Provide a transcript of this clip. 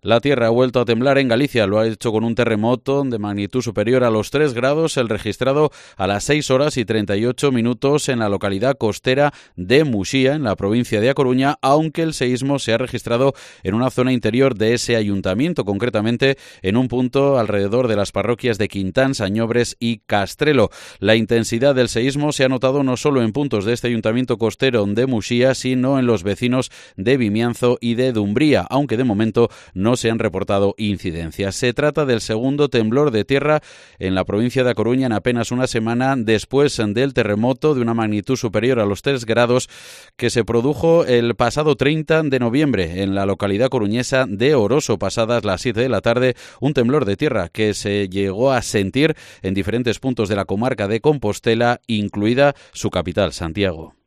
La tierra ha vuelto a temblar en Galicia, lo ha hecho con un terremoto de magnitud superior a los 3 grados, el registrado a las 6 horas y 38 minutos en la localidad costera de Muxía, en la provincia de A Coruña, aunque el seísmo se ha registrado en una zona interior de ese ayuntamiento, concretamente en un punto alrededor de las parroquias de Quintán, Sañobres y Castrelo. La intensidad del seísmo se ha notado no solo en puntos de este ayuntamiento costero de Muxía, sino en los vecinos de Vimianzo y de Dumbría, aunque de momento no se han reportado incidencias. Se trata del segundo temblor de tierra en la provincia de A Coruña en apenas una semana después del terremoto de una magnitud superior a los 3 grados que se produjo el pasado 30 de noviembre en la localidad coruñesa de Oroso, pasadas las 7 de la tarde, un temblor de tierra que se llegó a sentir en diferentes puntos de la comarca de Compostela, incluida su capital, Santiago.